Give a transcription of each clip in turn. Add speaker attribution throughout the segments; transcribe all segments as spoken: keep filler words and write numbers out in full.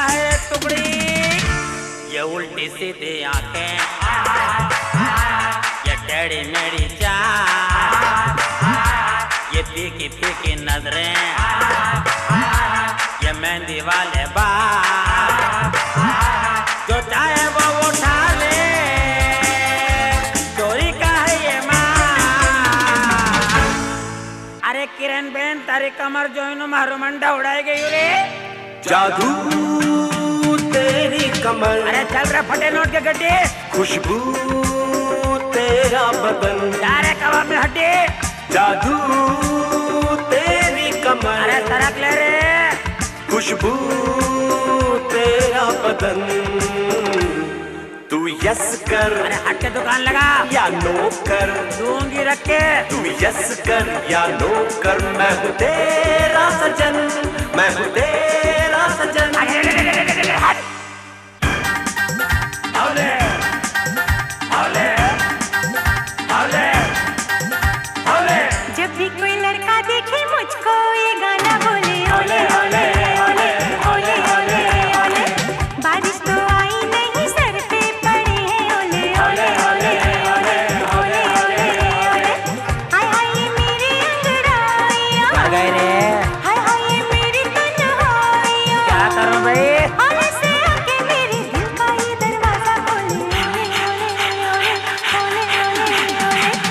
Speaker 1: है टुकड़ी, ये उल्टी सीधी आंखें, ये टेढ़ी मेढ़ी चाल, ये फीकी फीकी नजरें, ये मेहंदी वाले बाल, जो चाहे वो उठा ले, चोरी का है ये माल। अरे किरण बेन तारी कमर जो इन्हों महरुमंडा उड़ाई गई रे,
Speaker 2: जादू तेरी कमर,
Speaker 1: अरे चल रहा फटे नोट के गड्ढे,
Speaker 2: खुशबू तेरा बदन,
Speaker 1: अरे कबाब में हड्डी,
Speaker 2: जादू तेरी कमर,
Speaker 1: अरे सरक ले रे,
Speaker 2: खुशबू तेरा बदन, तू यस कर,
Speaker 1: अरे हट के दुकान लगा
Speaker 2: या नो कर,
Speaker 1: दूंगी रख के,
Speaker 2: तू यस कर या नो कर, मैं हूँ तेरा सजन, मैं हूँ तेरा सजन।
Speaker 1: हौले, हौले, हौले, हौले।
Speaker 3: जब भी कोई लड़का देखे मुझको ये गाना बोले ओले ओले ओले ओले ओले ओले, बारिश तो आई नहीं सर पे पड़ी है ओले ओले ओले ओले ओले ओले ओले, हाय हाय ये मेरी अंगड़ाइयाँ,
Speaker 1: क्या गए रे?
Speaker 3: हाय हाय ये मेरी तन्हाइयाँ,
Speaker 1: क्या करूं भाई?
Speaker 3: ओले से आके मेरे दिल का ये दरवाजा खोले ओले ओले ओले ओले ओले ओले।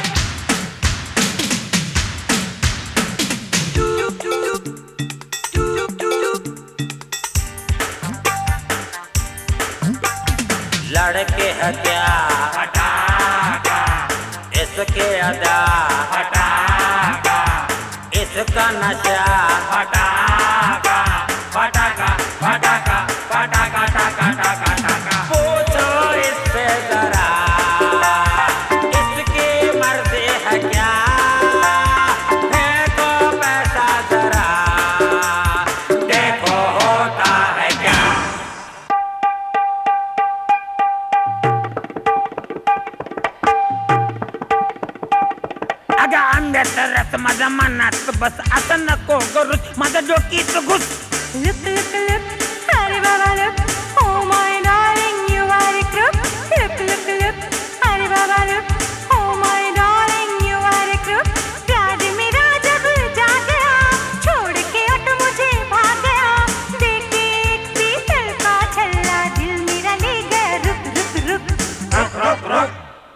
Speaker 1: लड़के है क्या फटाका, इसके अदा फटाका, इसका नशा फटाका, फटाका, फटाका, फटाका, टाका, टाका, टाका। पूछो इससे जरा, इसकी मर्जी है क्या, फेंको पैसा जरा, देखो होता है क्या। अगं अंड्यात रस माझा मनात बस, असं नको गरुस माझं डोकीत घुस.
Speaker 3: Look, look, look, अरे बाबा look, oh my darling you are a crook. Look, look, look, अरे बाबा look, oh my darling you are a crook. प्यार मेरा जब जाग गया, छोड़ के ऑटो मुझे भाग गया, देख के एक पीतल का छल्ला दिल मेरा ले गया, रुक रुक रुक
Speaker 1: रुक रुक रुक.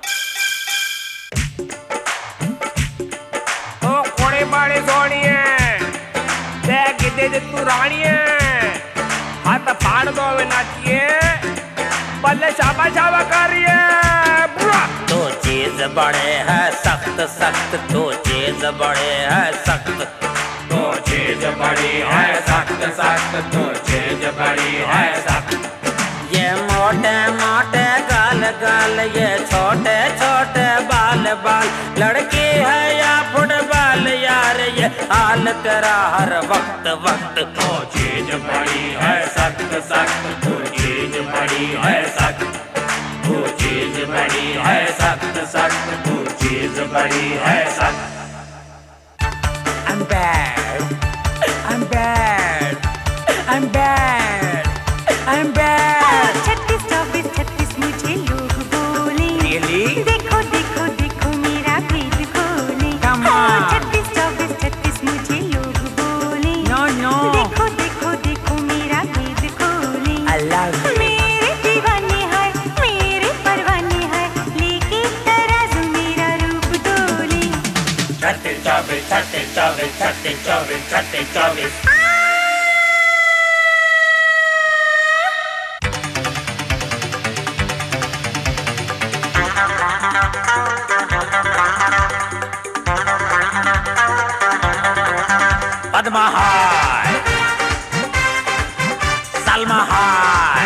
Speaker 1: ओ कोड़े बाड़े सोनिए, देख गिद्धे दे तू रानिए, हाथ फाड़ दो वे नाचिए, बल्ले शाबा शाबा कर रही है। बुरा तो चीज बड़े है सख्त सख्त, तो चीज बड़े है सख्त, तो चीज बड़ी है सख्त सख्त, तो चीज बड़ी है सख्त। ये मोटे मोटे गाल गाल, ये छोटे छोटे बाल बाल, लड़की है या फुटबॉल यार, ये हाल तेरा हर वक्त वक्त। तो चीज बड़ी है सख्त सख्त, तो चीज बड़ी है सख्त, तो चीज बड़ी है सख्त सख्त, तो चीज बड़ी है सख्त। I'm bad, I'm bad, I'm bad, I'm bad.
Speaker 3: छत्तीस चौबीस छत्तीस मुझे लोग बोले,
Speaker 1: Really?
Speaker 3: देखो देखो देखो मेरा भेद खोले।
Speaker 1: Come
Speaker 3: हाँ,
Speaker 1: on.
Speaker 3: छत्तीस चौबीस छत्तीस मुझे लोग बोले,
Speaker 1: No, no.
Speaker 3: देखो देखो देखो मेरा भेद खोले।
Speaker 1: I love you.
Speaker 3: मेरे दीवाने हैं, मेरे परवाने हैं, लेके तराजू मेरा रूप डोले।
Speaker 1: छत्तीस चौबीस छत्तीस चौबीस छत्तीस चौबीस छत्तीस चौबीस। पद्मा हाय, सलमा हाय,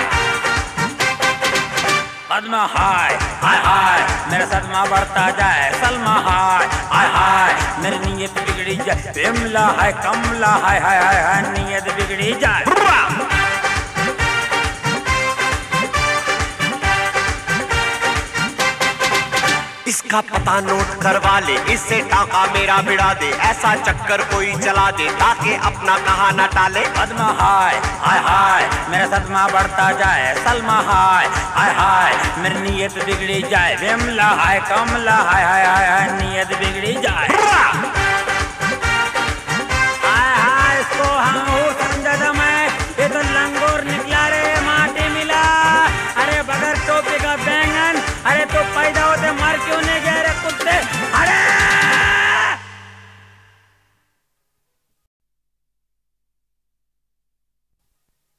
Speaker 1: पद्मा हाय, हाय हाय मेरा सदमा बढ़ता जाए, सलमा हाय, हाय हाय मेरी नीयत बिगड़ी जाए, बिमला है कमला हाय हाय हाय हाय नीयत बिगड़ी जाए।
Speaker 2: इसका पता नोट करवा ले, इससे टाका मेरा भिड़ा दे, ऐसा चक्कर कोई चला दे ताकि अपना कहा न टाले।
Speaker 4: पद्मा हाय हाय हाय मेरा सदमा बढ़ता जाए, सलमा हाय हाय हाय मेरी नीयत बिगड़ी जाए, विमला हाय कमला हाय हाय हाय हाय नीयत बिगड़ी जाए।